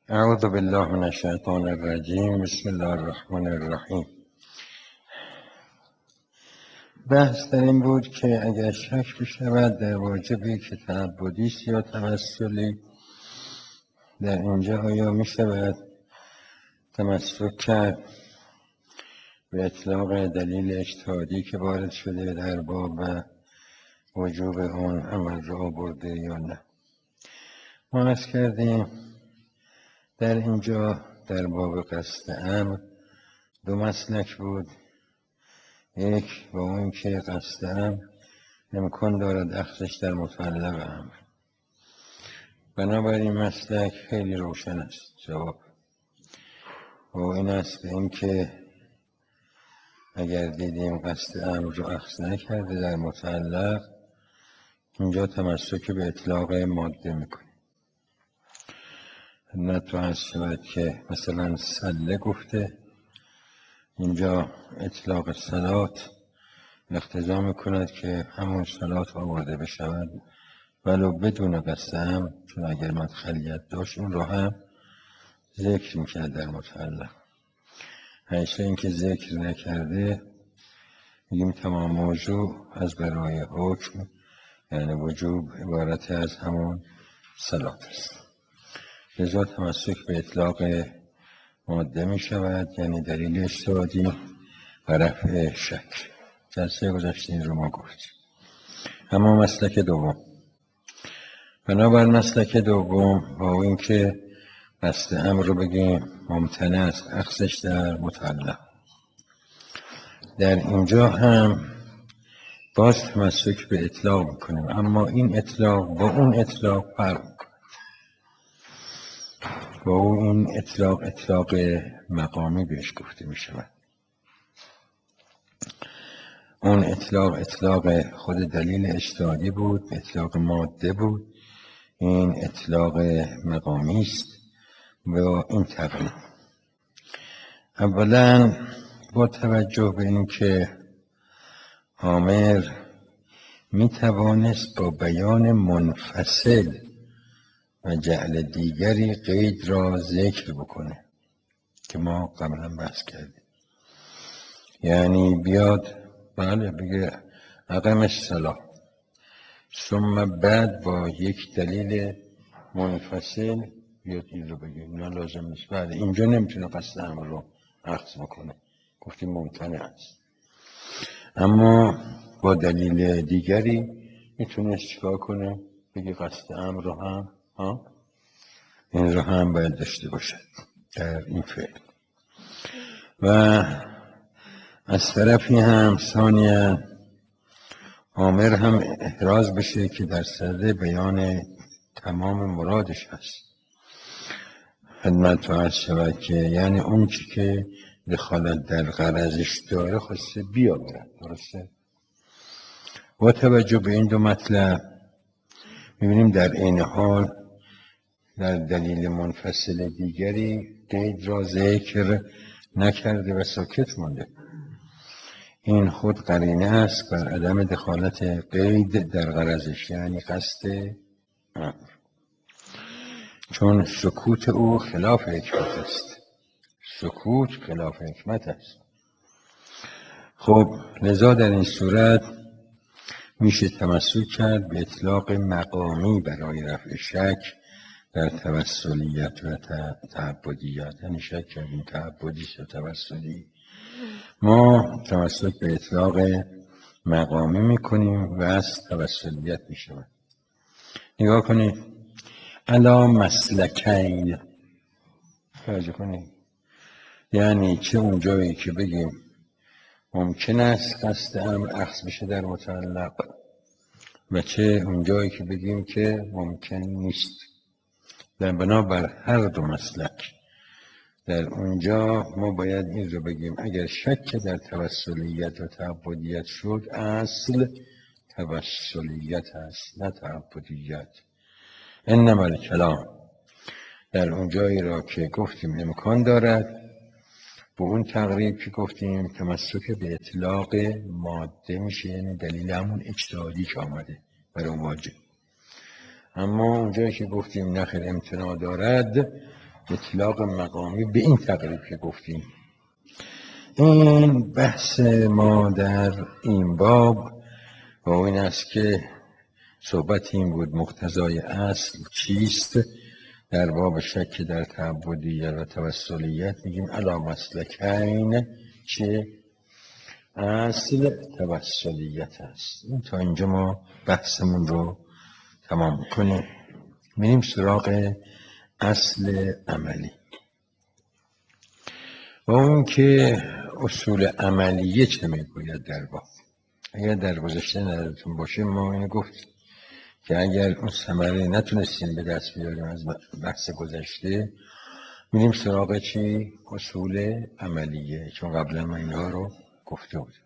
اعوذ بالله من الشیطان الرجیم. بسم الله الرحمن الرحیم. بحث در این بود که اگر شک بشود در واجبی که تعبدی است یا توسلی، در اینجا آیا می شود تمسک کرد به اطلاق دلیل اجتهادی که وارد شده در باب و وجوب آن عمل را برده یا نه؟ ما عرض کردیم در اینجا در باب قصد امر دو مسلک بود. یک با اون که قصد امر امکان دارد اخذش در متعلق امر. بنابراین مسلک خیلی روشن است. جواب با این است به این که اگر دیدیم قصد امر رو اخذ نکرده در متعلق، اینجا تمسک به اطلاق ماده میکنیم. خدمت رو عرض شود که مثلا سله گفته، اینجا اطلاق صلات اقتضا میکند که همون صلات آورده بشود ولو بدون قصد امر، چون اگر مدخلیت داشت اون رو هم ذکر میکرد در متعلق. حیث اینکه ذکر نکرده میگیم تمام موضوع از برای حکم یعنی وجوب عبارت از همون صلات است. لذا تمسک به اطلاق ماده می شود، یعنی دلیل اجتهادی و رفع شک. جلسه گذشته این رو ما گفتیم. اما مسلک دوم، بنابر مسلک دوم با این که قصد امر رو بگیم ممتنع است اخذش در متعلق، در اینجا هم باز تمسک به اطلاق میکنیم، اما این اطلاق با اون اطلاق فرق میکنه. با اون اطلاق مقامی بهش گفته میشود. اون اطلاق خود دلیل اجتهادی بود، اطلاق ماده بود. این اطلاق مقامی است و این تقریب. اولا با توجه به این که آمر می توانست با بیان منفصل و جعل دیگری قید را ذکر بکنه که ما قبلا بحث کردیم. یعنی بیاد بله بگه اقم الصلاة، ثم بعد با یک دلیل منفصل بیاد این رو بگه. نه لازم نیست. بله اینجا نمیتونه قصد امر رو اخذ بکنه، گفتیم ممتنع است. اما با دلیل دیگری میتونه چیکار کنه؟ بگه قصد امر رو هم این رو هم باید داشته باشد در این فعل. و از طرفی هم ثانیاً آمر هم احراز بشه که در سر بیان تمام مرادش هست. خدمت عرض شود که یعنی اون چی که دخالت در غرضش داره خواسته بیاورد. درسته؟ با توجه به این دو مطلب میبینیم در این حال در دلیل منفصل دیگری قید را ذکر نکرده و ساکت مانده. این خود قرینه است بر عدم دخالت قید در غرضش، یعنی قصد امر، چون سکوت او خلاف حکمت است. سکوت خلاف حکمت است. خب لذا در این صورت میشه تمسک کرد به اطلاق مقامی برای رفع شک در توسلیت و تعبدیت. یعنی شک کردیم تعبدی یا توسلی، ما تمسک به اطلاق مقامی میکنیم و از توسلیت میشود. نگاه کنید، الا مسلکین، توجه کنید، یعنی چه اون جایی که بگیم ممکن است قصد امر اخذ بشه در متعلق و چه اون جایی که بگیم که ممکن نیست. در بنابر هر دو مسلک در اونجا ما باید این رو بگیم اگر شک در توسلیت و تعبدیت شد، اصل توسلیت است نه تعبدیت. انما الکلام در اون جایی را که گفتیم امکان دارد، با اون تقریب که گفتیم تمسک به اطلاق ماده میشه، یعنی دلیل همون اجتهادی که آمده برای واجب. اما اونجایی که گفتیم نخیر امتناع دارد، اطلاق مقامی به این تقریب که گفتیم. این بحث ما در این باب با این است که صحبت این بود مقتضای اصل چیست. در باب شک در تعبدیت و توسلیت میگیم علی مسلکین، چه اصل توسلیت است. تا اینجا ما بحثمون رو تمام کنیم. میریم سراغ اصل عملی و اون که اصول عملیه چه میگوید در باب. اگر در گذشته نظرتون باشه ما اینو گفتیم که اگر اون ثمره نتونستیم به دست بیاریم از بحث گذشته، میریم سراغ چی؟ اصول عملیه، چون قبلا من اینها رو گفته بودم.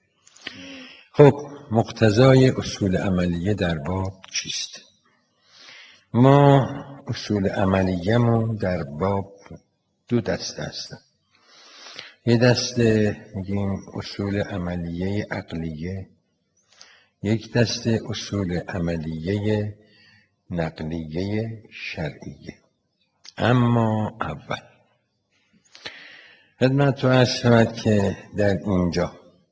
خب مقتضای اصول عملیه در باب چیست؟ ما اصول عملیه‌مون در باب دو دسته هستن. یه دسته میگیم اصول عملیه عقلیه، یک دسته اصول عملیه نقلیه شرعیه. اما اول خدمت رو عرض شود که در اینجا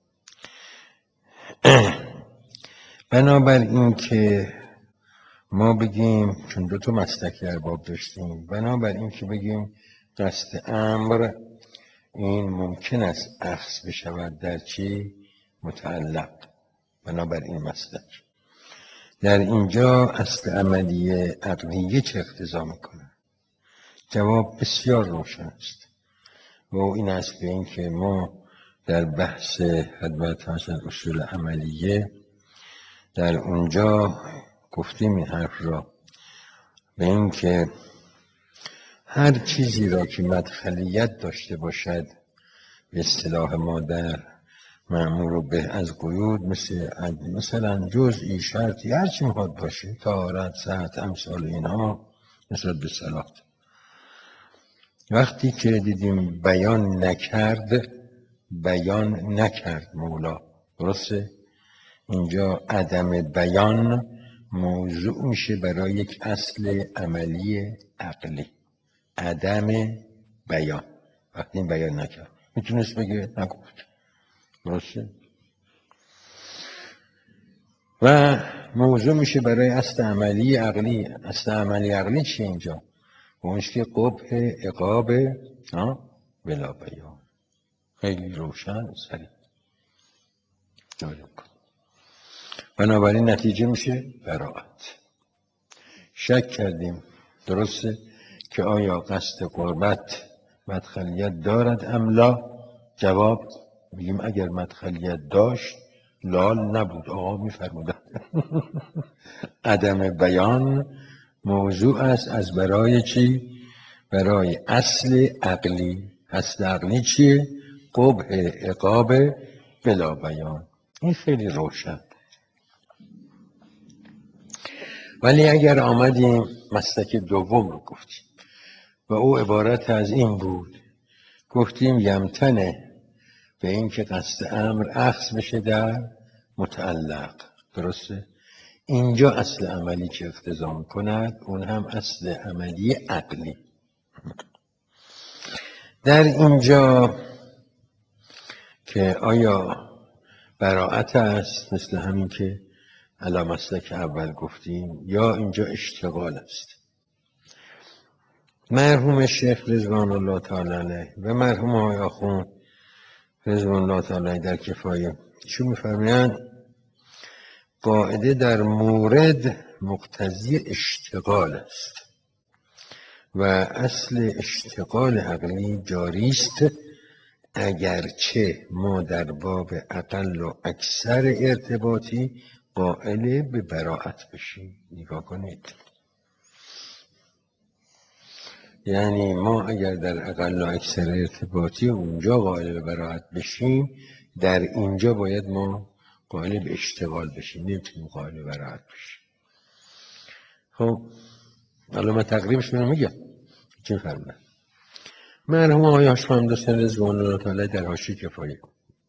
بنابر این که ما بگیم، چون دو تا مسلک در باب داشتیم، بنابر این که بگیم قصد امر این ممکن است اخذ بشود در چی؟ متعلق. بنابر این مسلک در اینجا اصل عملیه عقلیه چه اقتضا میکنه؟ جواب بسیار روشن است و این است به این که ما در بحث خدمت اصول عملیه در اونجا گفتیم این حرف را، به این که هر چیزی را که مدخلیت داشته باشد به اصطلاح ما در مأمور به از قیود، مثلا جزئی شرطی هر چی میخواد باشه، طهارت، صحت، امثال اینها نسبت به صلات، وقتی که دیدیم بیان نکرد مولا، درسته؟ اینجا عدم بیان موضوع میشه برای یک اصل عملی عقلی. عدم بیان، وقتی این بیان نکرد میتونست بگه نگفت، درسته؟ و موضوع میشه برای اصل عملی عقلی. اصل عملی عقلی چیه اینجا؟ اونش که قبح عقاب بلا بیان. خیلی روشن سریع کن. بنابراین نتیجه میشه براءت. شک کردیم، درسته، که آیا قصد قربت مدخلیت دارد ام لا؟ جواب میگیم اگر مدخلیت داشت لال نبود، آقا میفرمودن. عدم بیان موضوع است از برای چی؟ برای اصل عقلی. اصل عقلی چیه؟ قبح عقاب بلا بیان. این خیلی روشن. ولی اگر آمدیم مسلک دوم رو گفتیم و او عبارت از این بود، گفتیم یمتنه به این که قصد امر اخذ بشه در متعلق، درسته؟ اینجا اصل عملی که اقتضا می‌کند اون هم اصل عملی عقلی. در اینجا که آیا براءت است مثل همین که علی مسلک اول گفتیم، یا اینجا اشتغال است؟ مرحوم شیخ رضوان الله تعالی علیه و مرحوم آقای آخوند رضوان الله تعالی علیه در کفایه چون می‌فرمایند قاعده در مورد مقتضی اشتغال است و اصل اشتغال عقلی جاری است، اگرچه ما در باب اقل و اکثر ارتباطی قائل به براءت بشیم. نگاه کنید، یعنی ما اگر در اقل و اکثر ارتباطی اونجا قائل به براءت بشیم، در اینجا باید ما قائل به اشتغال بشیم، نمیتونیم قائل به براءت بشیم. خب حالا من تقریبش رو میگم چه فرمه. مرحوم آقای هاشم حسین رضوان الله تعالی در حاشیه کفایه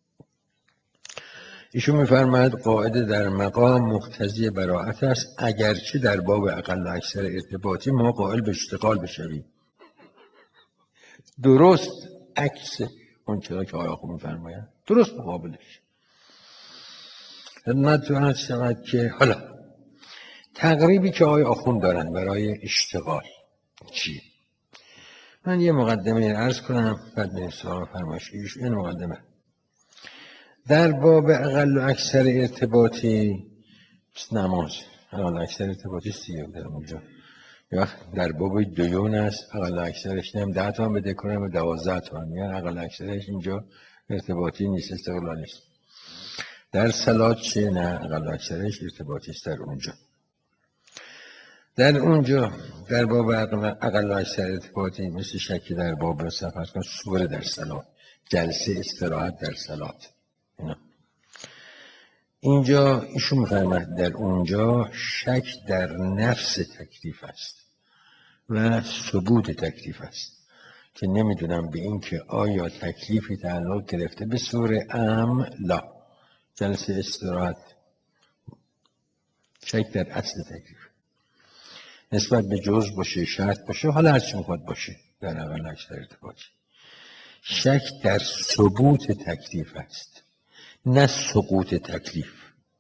ایشون میفرماید قاعده در مقام مقتضی براءت است، اگرچه در باب اقل و اکثر ارتباطی ما قائل به اشتغال بشویم. درست عکس اون چرا که آقای آخوند می‌فرمایند، درست مقابلش. خدمت عرض شود که حالا تقریبی که آقای آخوند دارن برای اشتغال چیه؟ من یه مقدمه عرض کنم بعد به سوال فرمایش. این مقدمه در باب اقل و اکثر ارتباطی نماز، اقل و اکثر ارتباطی سیه در اونجا، یا در باب دیون است، اقل و اکثرش نیم 10 تومن بده کنم و 12 تومن، یا اقل و اکثرش اینجا ارتباطی نیست، استقلالی است. در صلات چه؟ نه، اقل و اکثرش ارتباطی است در اونجا. در اونجا در باب اقل و اکثر ارتباطی مثل شکی در باب سفر کن، سوره در صلات، جلسه استراحت در صلات. اینجا ایشون می‌فرماید در اونجا شک در نفس تکلیف است و ثبوت تکلیف است که نمیدونم به این که آیا تکلیفی تعلق گرفته به سوره لا، جلسه استراحت، شک در اصل تکلیف نسبت به جزء باشه، شرط باشه، حالا هر چی میخواد باشه در اقل اکثر ارتباطی. شک در ثبوت تکلیف است نه سقوط تکلیف.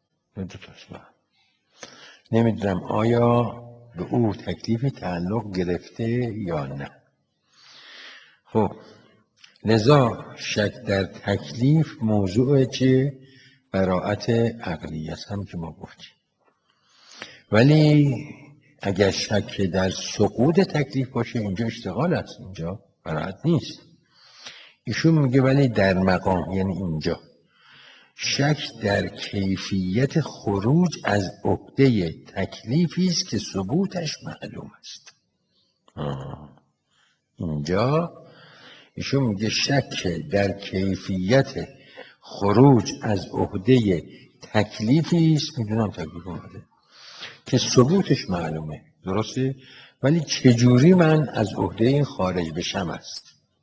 نمیدونم آیا به او تکلیفی تعلق گرفته یا نه. خب لذا شک در تکلیف موضوع چه؟ براءت عقلی است، هم که ما گفتیم. ولی اگر شک در سقوط تکلیف باشه اینجا اشتغال است، اینجا براءت نیست. ایشون میگه ولی در مقام، یعنی اینجا شک در کیفیت خروج از عهده تکلیفی است که ثبوتش معلوم است. اینجا ایشون میگه شک در کیفیت خروج از عهده تکلیفی است، میدونم تکلیف اومده که ثبوتش معلومه، درسته؟ ولی چجوری من از عهده این خارج بشم است؟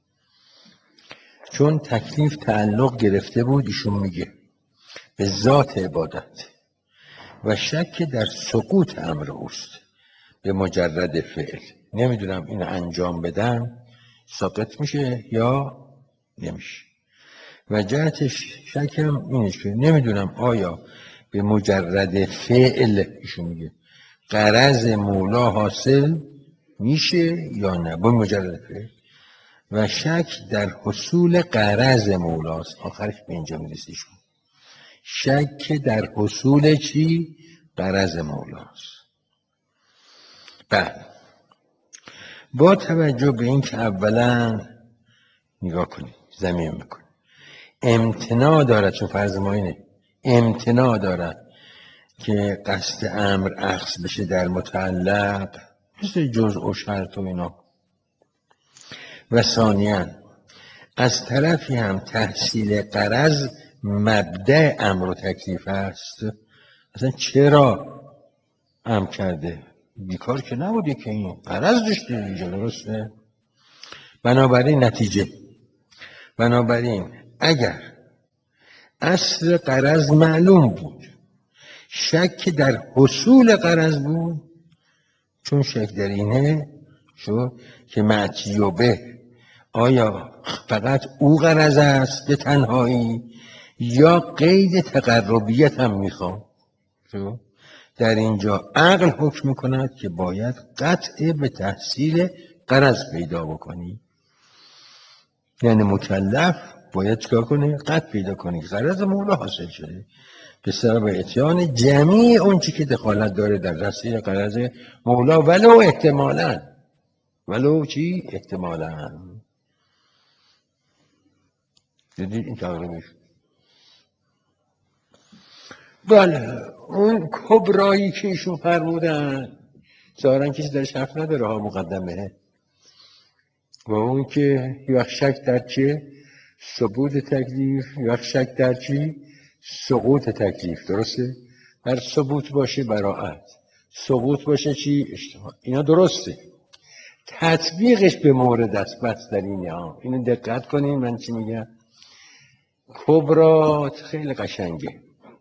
چون تکلیف تعلق گرفته بود ایشون میگه به ذات عبادت و شک در سقوط امر اوست به مجرد فعل. نمیدونم اینو انجام بدم ساقط میشه یا نمیشه. و جهتش شکم اینش که نمیدونم آیا به مجرد فعل ایشون میگه غرض مولا حاصل میشه یا نه به مجرد فعل. و شک در حصول غرض مولاست. آخرش به اینجا میرسیشون شک در حصول چی؟ غرض مولاست. بعد با توجه به این که اولا نگاه کنید، زمین میکنید امتناع دارد، چون فرض ما اینه امتناع دارد که قصد امر اخذ بشه در متعلق مثل جزء و شرط و اینا. و ثانیاً از طرفی هم تحصیل غرض مبدأ امر و تکلیف است. مثلا چرا امر کرده؟ بیکار که نبوده که این غرض داشته اینجا، درسته؟ بنابراین نتیجه، بنابراین اگر اصل غرض معلوم بود، شک در حصول غرض بود، چون شک در اینه شو که معتیوبه آیا فقط او غرض است به تنهایی یا قید تقربیت هم میخوام. در اینجا عقل حکم میکند که باید قطع به تحصیل غرض پیدا بکنی، یعنی مکلف باید چکار کنه؟ قطع پیدا کنی غرض مولا حاصل شده به سبب اتیان جمعی اون چی که دخالت داره در تحصیل غرض مولا، ولو احتمالاً، ولو چی؟ احتمالاً. دیدید این تقریبش؟ بله اون کبرایی که ایشون فرمودن ظاهرا کسی درش حرف نداره ها، مقدمه. و اون که یه وقت شک در چه؟ ثبوت تکلیف، یه وقت شک در چی؟ سقوط تکلیف، درسته؟ در ثبوت باشه براءت، سقوط باشه چی؟ اشتباه. اینا درسته. تطبیقش به مورد است بس در اینه ها. اینو دقت کنین من چی میگم. کبرات خیلی قشنگه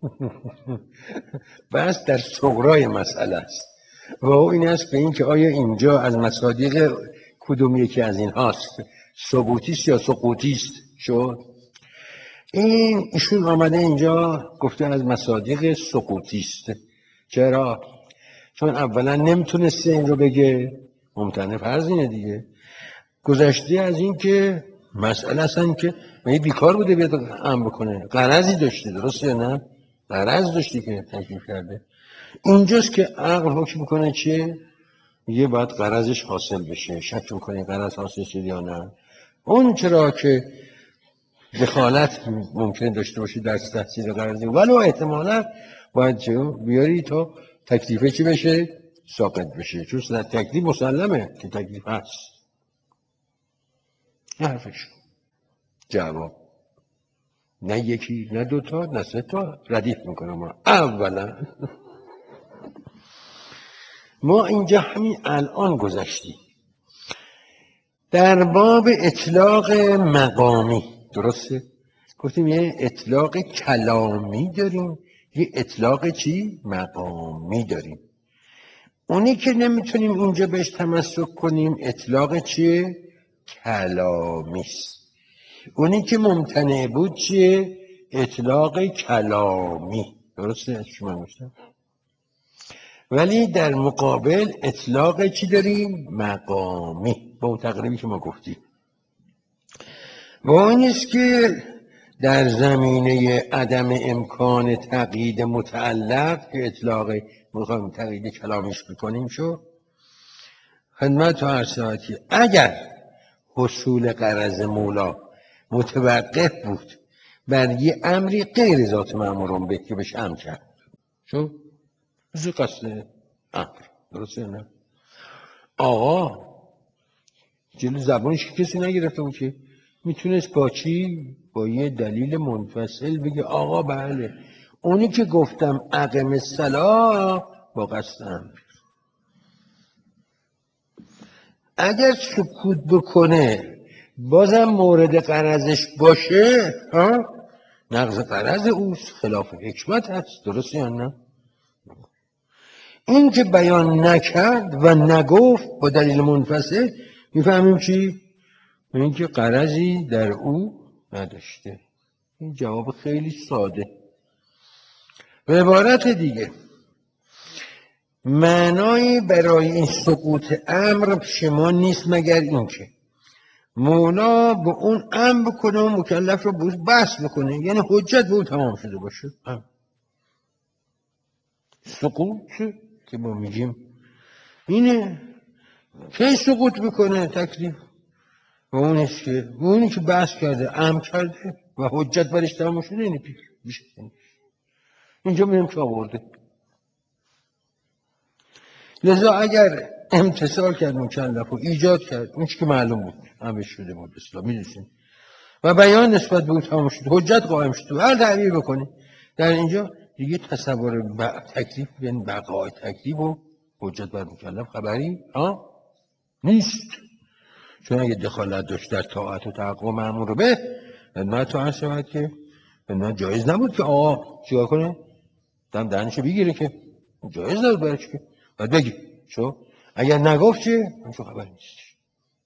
بس در صغرای مسئله است و او این است به این که آیا اینجا از مصادیق کدوم یکی از این هاست، ثبوتیست یا سقوطیست شد. ایشون آمده اینجا گفته از مصادیق سقوطیست. چرا؟ چون اولا نمیتونسته این رو بگه، ممتنع فرض اینه دیگه، گذشته از این که مسئله اصلا که بیکار بوده بیاد امر بکنه، غرضی داشته، درسته یا نه؟ غرض داشتی که تکلیف کرده. اینجاست که عقل حکم میکنه چیه؟ میگه باید غرضش حاصل بشه، شک میکنه غرض حاصل شد یا نه. اون چرا که دخالت ممکن داشته باشی در تحصیل غرضی، ولو احتمالا باید بیاری تا تکلیفه چی بشه؟ ساقط بشه. چون در تکلیف مسلمه که تکلیف هست. حرفش جواب نه یکی نه دوتا نه سه تا ردیف میکنم. ما اینجا همین الان گذشتیم در باب اطلاق مقامی، درسته؟ گفتیم یه اطلاق کلامی داریم، یه اطلاق چی؟ مقامی داریم. اونی که نمیتونیم اینجا بهش تمسک کنیم اطلاق چیه؟ کلامیست. اونی که ممتنع بود چیه؟ اطلاق کلامی. درسته؟ شما گفتم. ولی در مقابل اطلاق چی داریم؟ مقامی. با اون تقریبی که ما گفتیم. و اون است که در زمینه عدم امکان تقیید متعلق که اطلاق میخوایم تقیید کلامیش بکنیم شو خدمت و عرض شود که اگر حصول غرض مولا متوقف بود بر یه امری غیر ذات مأموران به که بهش امر کرد، چون زی قصد امر، درسته نه؟ آقا جلو زبانش کسی نگرفته بود که میتونست با چی؟ با یه دلیل منفصل بگه آقا بله اونی که گفتم اقم الصلاة با قصد امر. اگر سکوت بکنه بازم مورد غرضش باشه نقض غرض اوست، خلاف حکمت هست، درسته یا نه؟ این که بیان نکرد و نگفت با دلیل منفصل میفهمیم چی؟ این که غرضی در او نداشته. این جواب خیلی ساده. به عبارت دیگه معنایی برای این سقوط امر پیش ما نیست مگر این که مولا به اون امر بکنه و مکلف رو بحث بکنه، یعنی حجت به اون تمام شده باشه. سقوط که ما میگیم اینه کی سقوط بکنه تکلیف و اونی که بحث کرده امر کرده و حجت برش تمام شده اینه پیش اینجا میریم که آورده. لذا اگر امتثال کرد مکلف و ایجاد کرد اون که معلوم بود امرش شده بود اسلام میدونستیم و بیان نسبت به اون تمام شد، حجت قائم شد و هر تعبیر بکنی در اینجا دیگه تصور تکلیف یعنی بقای تکلیف و حجت بر مکلف خبری نیست. چون اگه دخالت داشت در طاعت و تحقق مأمور به خدمت تو عرض شود که جایز نبود که آقا چیکار کنه؟ دهنشو بگیره که جایز نبود برای چی که باید بگی چون اگر نگفت چه؟ چون خبر نیست.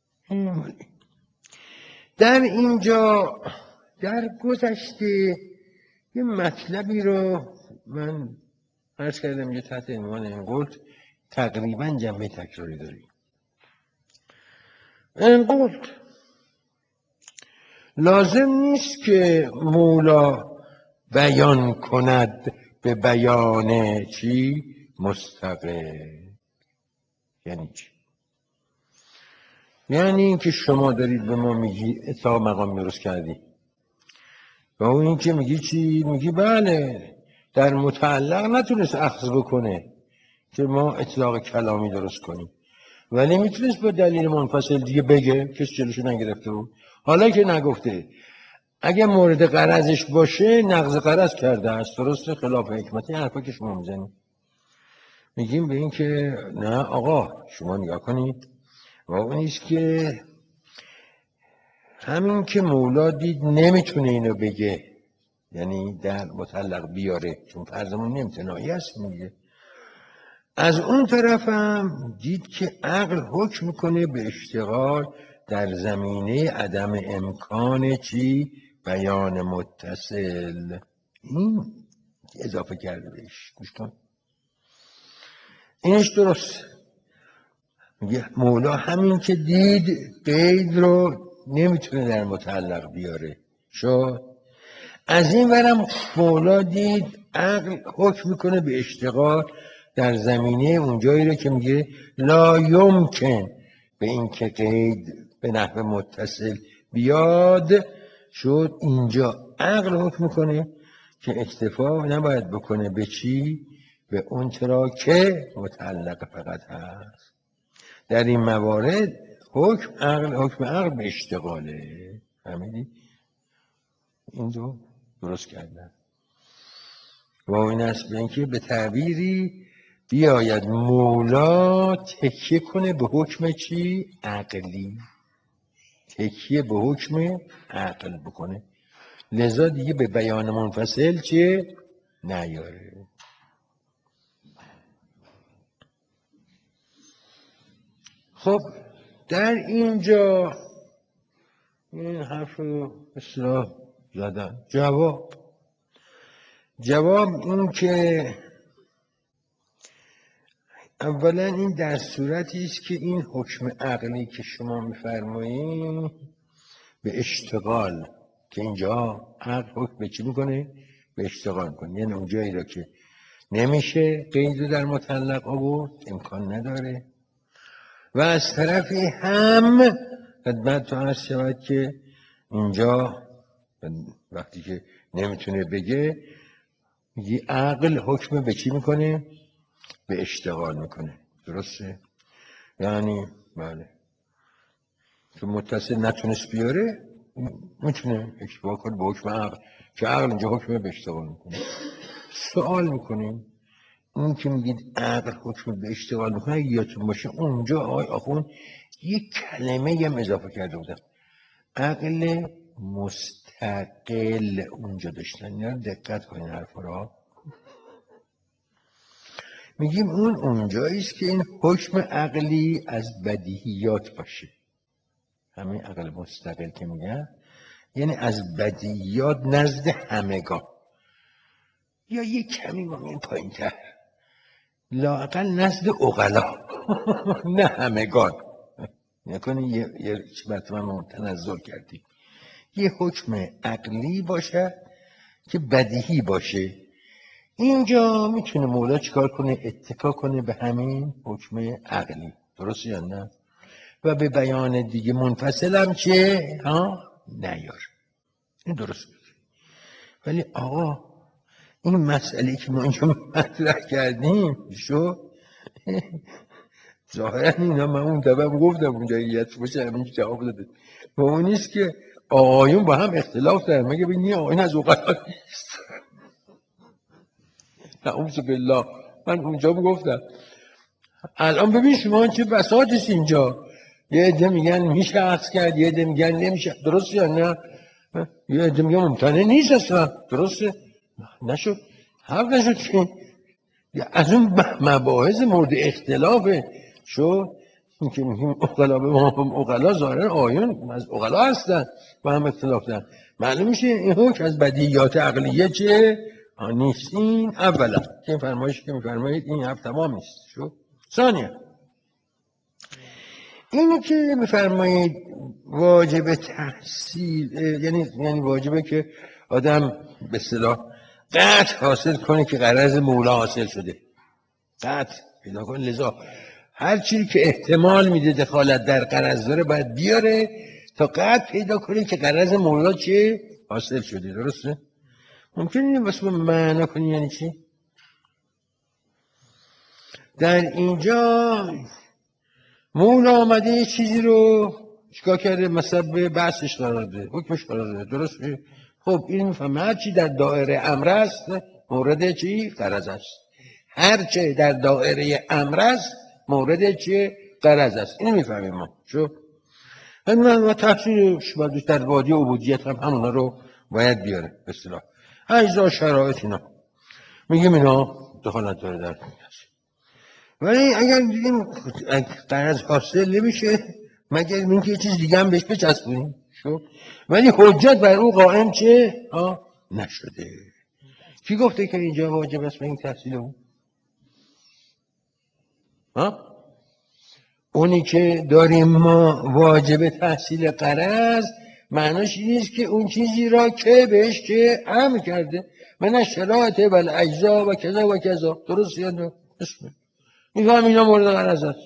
در اینجا در گذشته یه مطلبی رو من عرض کردم یه تحت عنوان انقلت تقریبا جنبه تکراری داریم. انقلت لازم نیست که مولا بیان کند به بیان چی؟ مستقل. یعنی چی؟ یعنی اینکه شما دارید به ما میگی اطلاق مقام درست کردی و اون این که میگی چی؟ میگی بله در متعلق نتونست اخذ بکنه که ما اطلاق کلامی درست کنیم ولی میتونست با دلیل منفصل دیگه بگه کسی جلوشو نگرفته بود. حالا که نگفته اگه مورد غرضش باشه نقض غرض کرده است، درسته؟ خلاف حکمت. این حرفا که شما میزنید میگیم به این که نه آقا شما نگاه کنید و اون نیست که همین که مولا دید نمیتونه اینو بگه یعنی در مطلق بیاره چون فرضمون امتناعی هست میگه از اون طرف هم دید که عقل حکم میکنه به اشتغال در زمینه عدم امکان چی؟ بیان متصل. این اضافه کرده بهش، گوش کن، اینش درست. میگه مولا همین که دید قید رو نمیتونه در متعلق بیاره، شد. از این ورم مولا دید عقل حکم میکنه به اشتغال در زمینه اونجایی رو که میگه لا یمکن به این که قید به نحو متصل بیاد، شد. اینجا عقل حکم میکنه که اکتفا نباید بکنه به چی؟ به اون چرا که متعلق فقط هست. در این موارد حکم عقل به اشتغاله. فهمیدی؟ این دو درست کردن. و این است به اینکه به تعبیری بیاید مولا تکیه کنه به حکم چی؟ عقلی. تکیه به حکم عقل بکنه، لذا دیگه به بیان منفصل چه؟ نیاره. خب در اینجا این حرف رو اصلاح زدن. جواب این که اولا این در صورتی است که این حکم عقلی که شما میفرمایید به اشتغال، که اینجا عقل حکم به چی میکنه؟ به اشتغال میکنه. یعنی اونجایی را که نمیشه قید رو در مطلق آورد، امکان نداره. و از طرفی هم خدمت تو عرض شود که اینجا وقتی که نمیتونه بگه، میگه عقل حکم به چی میکنه؟ به اشتغال میکنه. درسته؟ یعنی بله که متصل نتونست بیاره، میتونه اشتباه کنه به حکم عقل، که عقل اینجا حکم به اشتغال میکنه. سوال میکنیم اون که میگید عقل حکم به اشتغال میکنه، اگه یادتون باشه اونجا آقای آخوند یک کلمه هم اضافه کرده بودن، عقل مستقل اونجا داشتن. اینا رو دقت کنین حرفا را. میگیم اون اونجایی است که این حکم عقلی از بدیهیات باشه. همین عقل مستقل که میگن یعنی از بدیهیات نزد همگان، یا یک کمی ممکن پایین تر، لااقل نزد عقلا نه همگان. نکنی یه مرتبه ما تنزل کردیم. یه حکم عقلی باشه که بدیهی باشه. اینجا میتونه مولا چیکار کنه؟ اتکا کنه به همین حکم عقلی. درست یا نه؟ و به بیان دیگه منفصل هم چه؟ نیار. این درست میگه. ولی آقا این مسئله که ما اینجا مطرح کردیم ظاهرا اینا من اون دفعه گفتم اونجا یت باشه همینجا جواب داده و اون نیست که آقایون با هم اختلاف دارن. مگه ببینی آقایون از اوقات نیست؟ نعوذ بالله. من اونجا گفتم الان ببین شما چه بساطش اینجا، یه عده میگن میشه عکس کرد، یه عده میگن نمیشه. درست یا نه؟ یه عده میگن ممکنه نیست اصلا. درسته؟ نشد حرف نشد که از اون مباحث مورد اختلافه. این که میگیم اقلا به اقلا ظاهرا آیون از اقلا هستن و هم اختلاف دارن، معلوم میشه این حکم از بدیهیات عقلیه چه؟ نیست. این اولا که این فرمایش که میفرمایید این حرف تمام نیست. ثانیا اینی که میفرمایید واجب تحصیل، یعنی واجبه که آدم به اصطلاح قطع حاصل کنه که غرض مولا حاصل شده، قطع پیدا کنه. لذا هر چیزی که احتمال میده دخالت در غرض داره باید بیاره تا قطع پیدا کنه که غرض مولا چه؟ حاصل شده. درسته؟ ممکنه اینو واسه معنا کنی یعنی چی؟ در اینجا مولا آمده یه چیزی رو چیکار کرده؟ مثلا به بحثش قرار ده، حکمش قرار ده. درسته؟ خب این میفهمه هر چی در دایره امر است مورد چی؟ غرض است. هر چه در دایره امر است مورد چی؟ غرض است. اینو میفهمیم ما. و تحصیلش باید در وادی عبودیت هم همونا رو باید بیاره به اصطلاح. اجزا شرایط اینا میگیم اینا دخالت داره در ولی اگر دیدیم قرض حاصل نمیشه مگر اینکه یه چیز دیگه هم بهش بچسبونیم شو. ولی حجت بر او قائم چه نشده. کی گفته که اینجا واجب است به این تحصیل اون؟ اونی که داریم ما واجب تحصیل قرض معناش این نیست که اون چیزی را که بهش که امر کرده من اشتراط بل اجزا و کذا و کذا. درست یا نه؟ میفهم اینا مورد قرض است.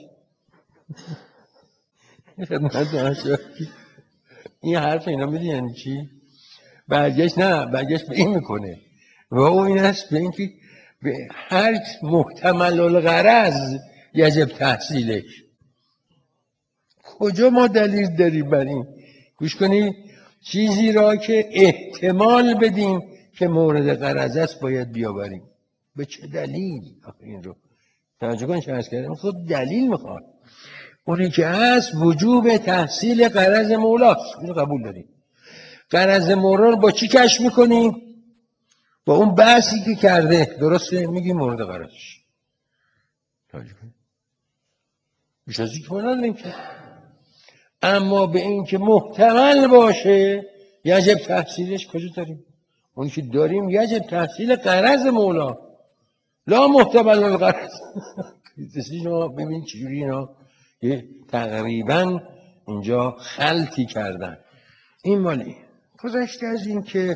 این حرف اینا میدونی یعنی چی؟ برگشت به این میکنه و او این است به اینکه به هر محتمل الغرض یجب تحصیلش. کجا ما دلیل داریم بر این؟ گوش کنید، چیزی را که احتمال بدیم که مورد غرض است باید بیاوریم. به چه دلیل؟ این رو توجه کنید چه عرض کردم، خود دلیل میخواد. اونی که هست وجوب تحصیل غرض مولاست، اینو قبول داریم. غرض مولا رو با چی کشف میکنیم؟ با اون بحثی که کرده. درسته؟ میگیم مورد غرضش. توجه کنید بیش از این که مولا نمیشه. اما به این که محتمل باشه یجب تحصیلش کجا داریم؟ اون که داریم یجب تحصیل غرض مولا لا محتمل الغرض. شما ببین چجوری اینا تقریبا اینجا خلطی کردن. این مالی گذشته از این که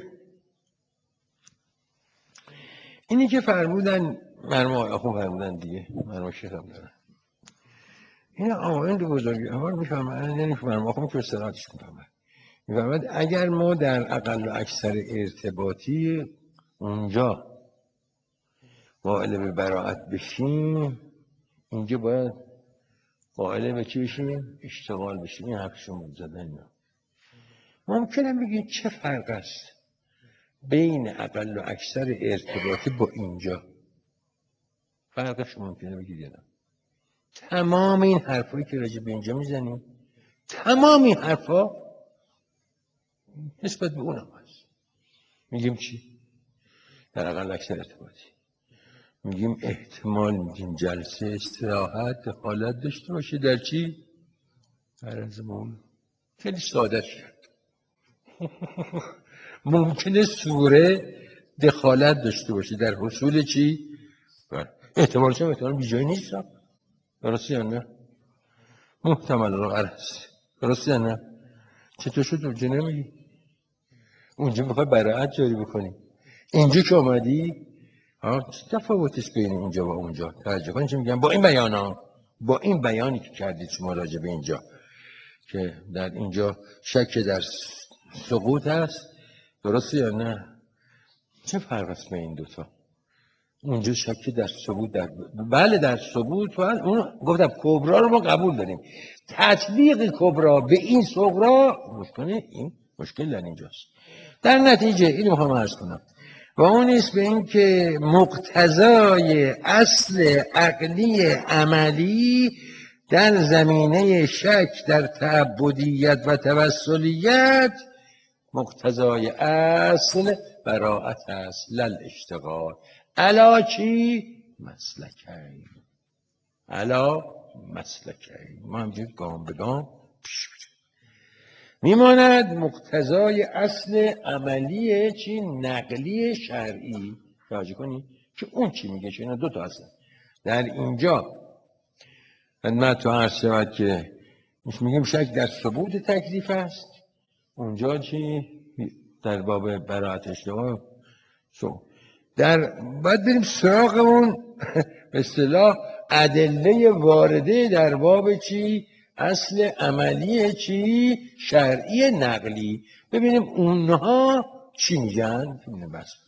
اینی که فرمودن مرموم آخون فرمودن دیگه، مرموم شیخ هم دارن این آقایان دو بزرگی اول میفهمن، یعنی مرموم آخون که استراحتش میفهمن میفهمد اگر ما در اقل و اکثر ارتباطی اونجا قائل به براعت بشیم اینجا باید قائل به چی بشیم؟ اشتغال بشیم. این حرفشون بود زدن. ممکنه بگید چه فرق است بین اقل و اکثر ارتباطی با اینجا؟ فرقش ممکنه بگید یا نه؟ تمام این حرفایی که راجع به اینجا میزنیم تمام این حرفا نسبت به اونم هست. میگیم چی؟ در اقل اکثر ارتباطی میگیم احتمال میدیم جلسه استراحت دخالت داشته باشه در چی؟ غرضمون. خیلی ساده شد. ممکنه سوره دخالت داشته باشه در حصول چی؟ احتمالش هم احتمال بیجایی نیست. درسته یا نه؟ محتمل الغرض. درسته یا نه؟ چطور شد اونجا نمیگی؟ اونجا میخوای براعت جاری بکنی. اینجا که آمدی چه تفاوتش بین اینجا و اونجا؟ توجه کنید چه میگم با این بیانا، با این بیانی که کردید شما راجع به اینجا که در اینجا شک در سقوط هست. درسته یا نه؟ چه فرق است بین این دوتا؟ اونجا شک در ثبوت بله در ثبوت اون گفتم کبرا رو ما قبول داریم. تطبیق کبرا به این صغرا این مشکل در اینجاست. در نتیجه اینو میخوام عرض کنم و اون نیست به این که مقتضای اصل عقلی عملی در زمینه شک در تعبدیت و توسلیت مقتضای اصل براعت است لل اشتغال علا چی؟ مسلکین. علا مسلکین. ما همجور گام به گام پیش میماند مقتضای اصل عملی چی؟ نقلی شرعی. توجه کنی که اون چی میگه؟ چه اینا دو تا هستن در اینجا خدمت تو عرض شود که میگیم شک در ثبوت تکلیف است. اونجا چی؟ در باب براعت اشتباه باید بریم سراغ اون به اصطلاح ادله وارده در باب چی؟ اصل عملی چی؟ شرعی نقلی. ببینیم اونها چی میگن؟ بس